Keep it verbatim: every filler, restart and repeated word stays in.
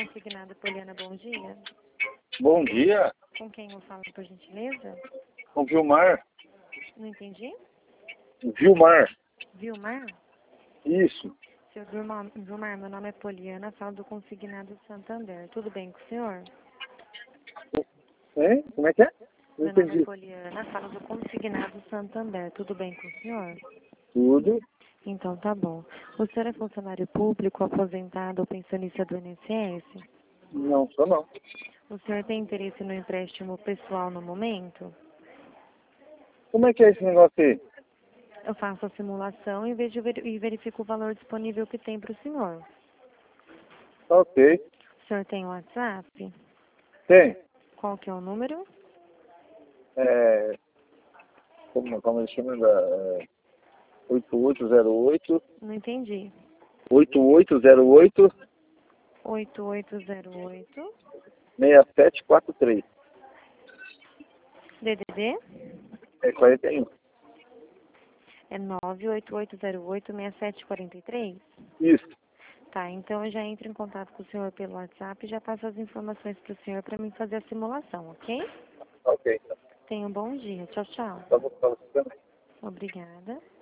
Consignado Poliana, bom dia. Bom dia, Com quem eu falo, por gentileza? com Vilmar. Não entendi. Vilmar, Vilmar? isso. Seu Vilmar, Vilmar, meu nome é Poliana, falo do Consignado Santander. Tudo bem com o senhor? Hein? Como é que é? Não Meu nome é entendi. Poliana, falo do Consignado Santander. Tudo bem com o senhor? Tudo. Então tá bom. O senhor é funcionário público, aposentado ou pensionista do I N S S? Não sou não. O senhor tem interesse no empréstimo pessoal no momento? Como é que é esse negócio aí? Eu faço a simulação e, vejo, e verifico o valor disponível que tem para o senhor. Tá ok. O senhor tem WhatsApp? Tem. Qual que é o número? É, como, como ele chama? É, oito oito zero oito, Não entendi. oito oito zero oito, oito oito zero oito, seis sete quatro três. D D D É quarenta e um. é nove oito oito zero oito, seis sete quatro três? Isso. Tá, então eu já entro em contato com o senhor pelo WhatsApp e já passo as informações para o senhor para mim fazer a simulação, ok? Tá ok. Tenha um bom dia. Tchau, tchau. Tá bom, tá bom também. Obrigada.